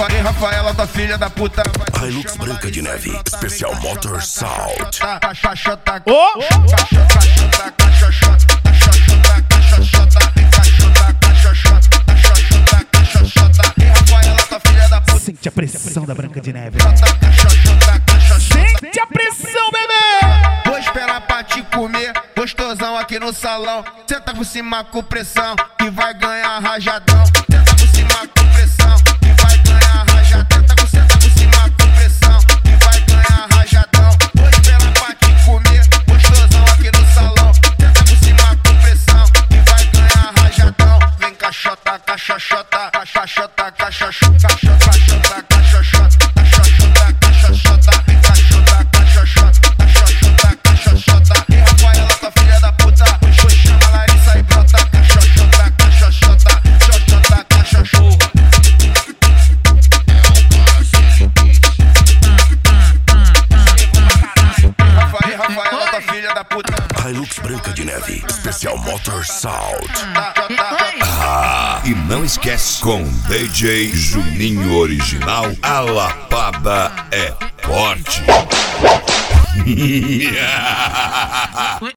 Rafaela, tua filha da puta. Hilux Branca de Neve, especial Motor Salt. Sente a pressão da Branca de Neve. Sente a pressão, bebê. Vou esperar pra te comer, gostosão aqui no salão. Senta por cima com pressão, que vai ganhar rajadão. Senta por cima com pressão, que vai ganhar rajadão. Senta por cima com pressão, que vai ganhar rajadão. Vou esperar pra te comer, gostosão aqui no salão. Senta por cima com pressão, que vai ganhar rajadão. Vem caixota, caixota, caixota, caixota, caixota, caixota. Hilux Branca de Neve, especial Motor Salt. E não esquece, com DJ Juninho Original, a lapada é forte.